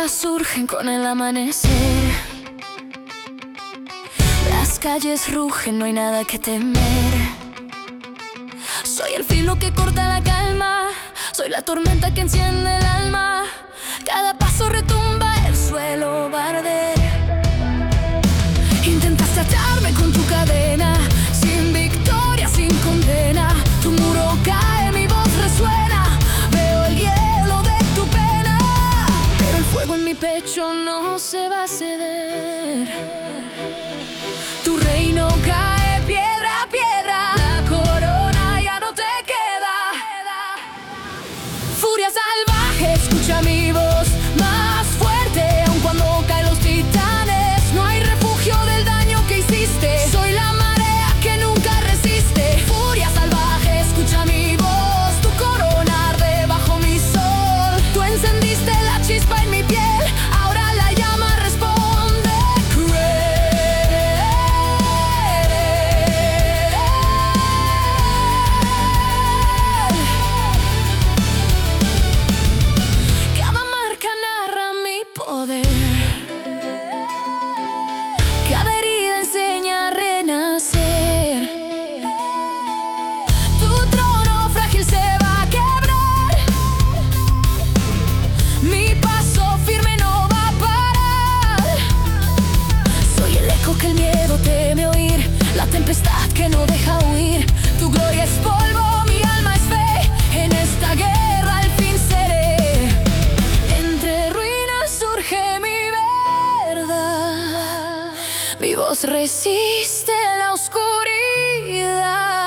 ruinas surgen con el amanecer. Las calles rugen, no hay nada que temer. Soy el filo que corta la calma, soy la tormenta que enciende el alma. Cada paso retumba, el suelo va a arder. Intentaste atarme con tu cadena, sin victoria, sin condena. Tu muro cae, mi voz resuena. Veo el hielo de tu pena, pero el fuego en mi pecho no se va a ceder. Tu reino cae piedra a piedra, la corona ya no te queda. Furia salvaje, escucha mi voz más fuerte, aun cuando caen los titanes. No hay refugio del daño que hiciste, soy la marea que nunca resiste. Furia salvaje, escucha mi voz, tu corona arde bajo mi sol. Tú encendiste la chispa en mi piel, ahora la llama responde. Cada herida enseña a renacer. Tu trono frágil se va a quebrar. Mi paso firme no va a parar. Soy el eco que el miedo teme oír, la tempestad que no deja huir. Tu gloria es polvo, mi alma es fe. En esta guerra al fin seré. Entre ruinas surge mi verdad, mi voz resiste la oscuridad.